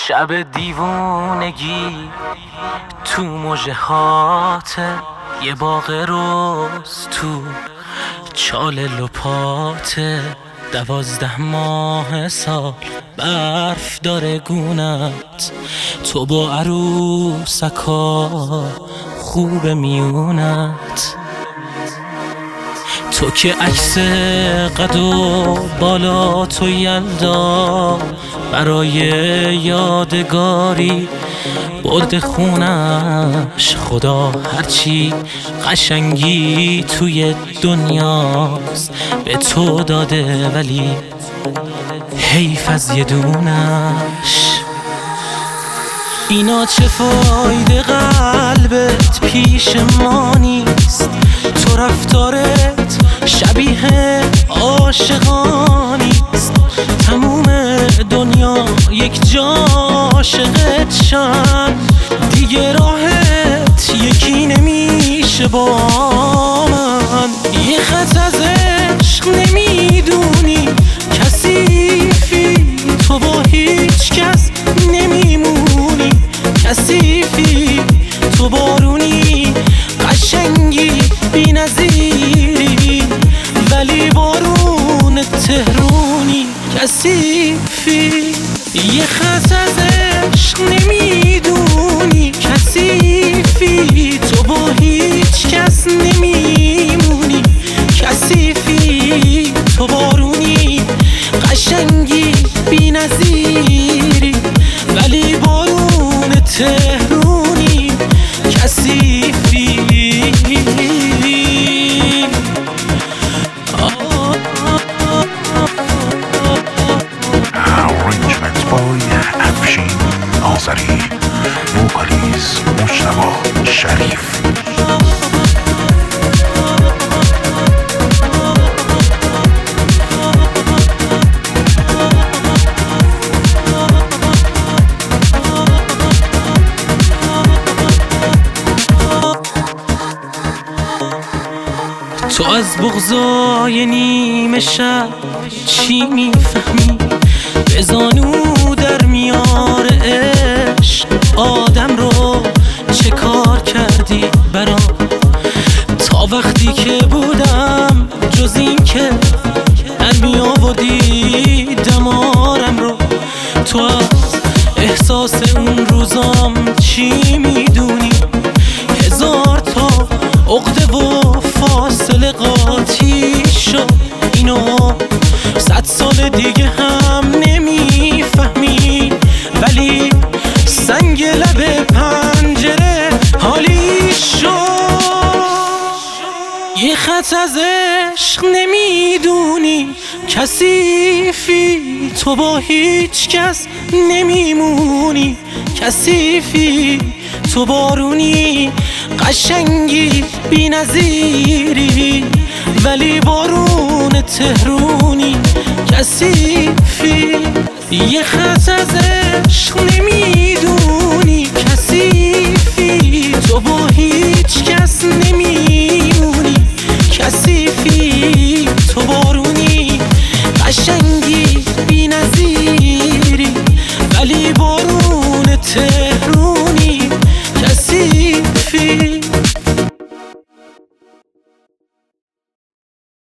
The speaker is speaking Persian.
شب دیوونگی تو مژه هات، یه باغ روز تو چال لپاته. 12 ماه سال برف داره گونت، تو با عروسکا خوب میونت. تو که عکس قد و بالا تو یلدا برای یادگاری برد خونش. خدا هرچی قشنگی توی دنیاست به تو داده، ولی حیف از یه دونش. اینا چه فایده قلبت پیش ما نیست، تو رفتارت شبیه عاشقانیست. تموم دنیا یک جا عاشقت شن، دیگه راحت یکی نمیشه با من. یه خط از عشق نمیدونی کثیفی، تو با هیچ کس نمیمونی کثیفی. تو بارونی قشنگی بی نظیری، ولی بارون تهرونی کثیفی. یه خط از عشق نمیدونی کثیفی، تو با هیچ کس نمیمونی کثیفی. تو بارونی قشنگی بی نظیری، ولی بارون تهرونی کثیفی. Arrangements by افشین آذری، وکالیز مجتبی شریف. تو از بغضای نیمه شب چی میفهمی؟ به زانو در میار عشق آدم رو چه کار کردی برام؟ تا وقتی که بودم جز این که می آوردی دمارم رو. تو از احساس اون روزام چی میدونی؟ هزار تا عقده و فاصله قاطی شد، اینو 100 سال دیگه هم نمیفهمی. ولی سنگ لب پنجره حالی شد. یه خط از عشق نمیدونی کثیفی، تو با هیچ کس نمیمونی کثیفی. تو بارونی قشنگی بی نظیری، ولی بارون تهرونی کثیفی. یه خط از عشق نمیدونی